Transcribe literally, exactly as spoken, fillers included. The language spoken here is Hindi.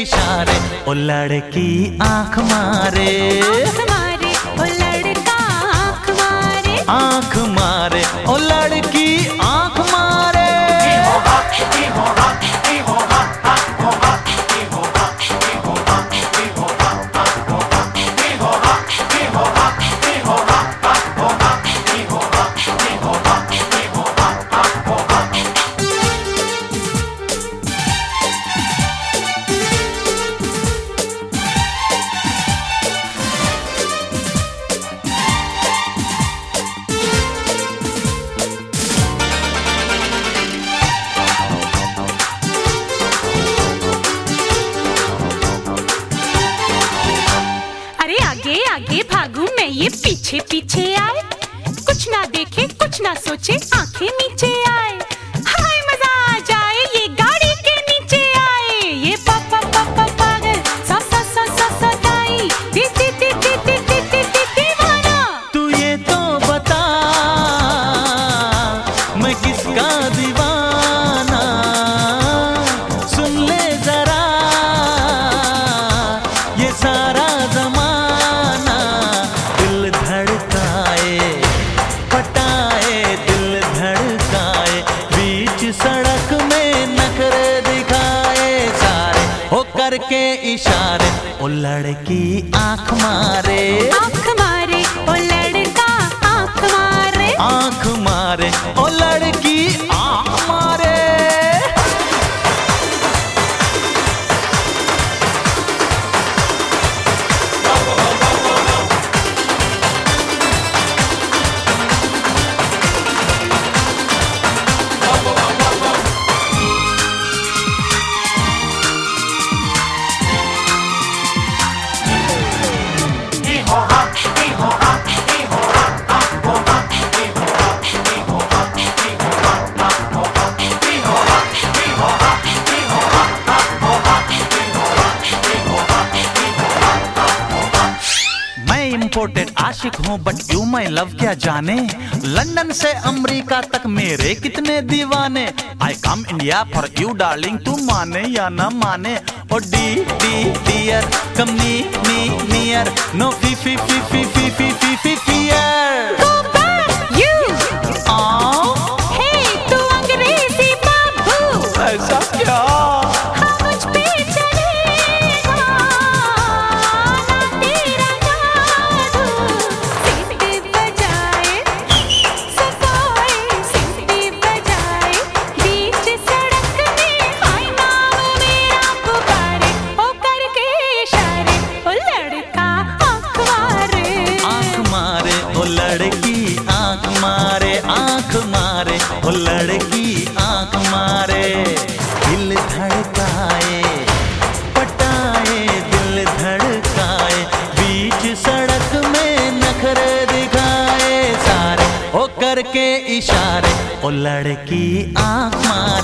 इशारे, ओ लड़की आंख मारे, आंख मारे, ओ लड़का आंख मारे, आंख मारे, ओ लड़की आंख मारे। आगे आगे भागूं मैं ये पीछे पीछे आए, कुछ ना देखे कुछ ना सोचे आंखें नीचे आए, हाय मजा आ जाए ये गाड़ी के नीचे आए, ये पापा पापा पागल सा सा सा सा सा दाई दी दी दी दी दी दी दी दी दीवाना। तू ये तो बता मैं किसका दीवाना, सुन ले जरा ये सारा जमाना, दिल धड़काए पटाए दिल धड़काए, बीच सड़क में नखरे दिखाए सारे, हो करके इशारे, ओ लड़की आंख मारे, आंख मारे, ओ लड़का आंख मारे, आंख मारे, ओ लड़की आंख मारे। इम्पोर्टेड आशिक हूँ बट यू माई लव क्या जाने, लंदन से अमेरिका तक मेरे कितने दीवाने, I come India for you darling, तू माने या ना माने, oh d d dear come n n near, no f f f f f f f f fear. Go back, you, आओ hey तू अंग्रेजी बाबू, ऐसा क्या, हाँ मुझ पे चलेगा ना तेरा जादू, सीटी बजाए सफाई सीटी बजाए, बीच सड़क में हाय नाम मेरा पुकारे, ओ करके इशारे, ओ लड़का आंख मारे, आंख मारे, ओ लड़की आंख मारे, आंख मारे, ओ लड़की आंख मारे, दिल धड़काए पटाए दिल धड़काए, बीच सड़क में नखरे दिखाए सारे, ओ करके इशारे, ओ लड़की आंख मारे।